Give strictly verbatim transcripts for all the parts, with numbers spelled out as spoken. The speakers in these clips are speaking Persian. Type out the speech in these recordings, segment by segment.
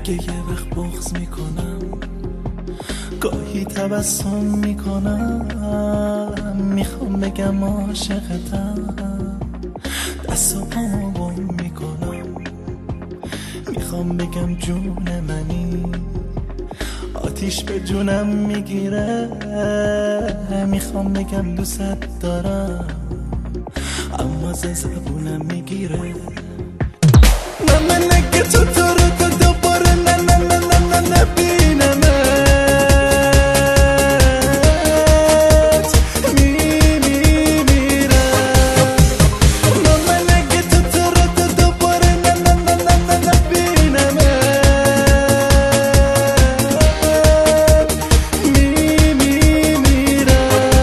اگه یه وقت بغض میکنم، گاهی تبسم میکنم، میخوام بگم عاشقتم، دست و پامو گم میکنم، میخوام بگم جون منی، آتیش به جونم میگیره، میخوام بگم دوست دارم، اما ز زبونم میگیره. من من اگه تو تو رو تو دوباره نه نه نه نه نه نبینمت میمیرم. من من اگه تو تو رو تو دوباره نه نه نه نه نه نبینمت میمیرم.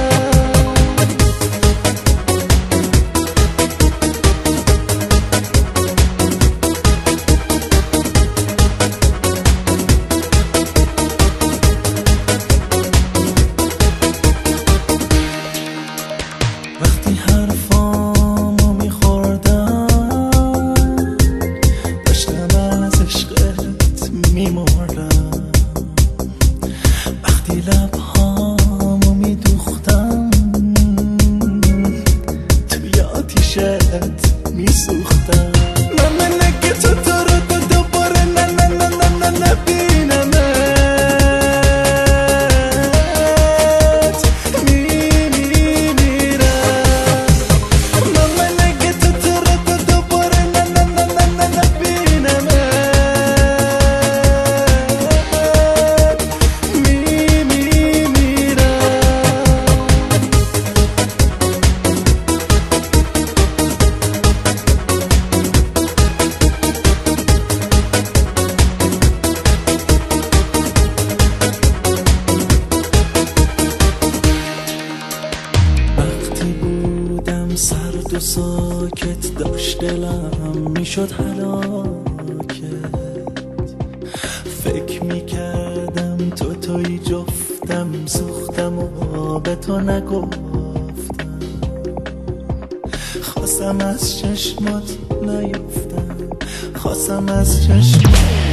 وقتی حرفامو میخوردم، داشتم از عشقت میمردم. وقتی لبهامو میدوختم، توی آتیشت میسوختم. من من اگه تو تو رو تو دوباره نه نه نه نه نه نبینمت میمیرم. من من اگه تو تو رو تو دوباره نه نه نه نه نه نبینمت میمیرم. وقتی بودم سرد و ساکت، داشت دلم میشد هلاکت. فکر میکردم تو توی جفتم، سوختم و به تو نگفتم. خواستم از چشمات نیفتم، خواستم از چشمات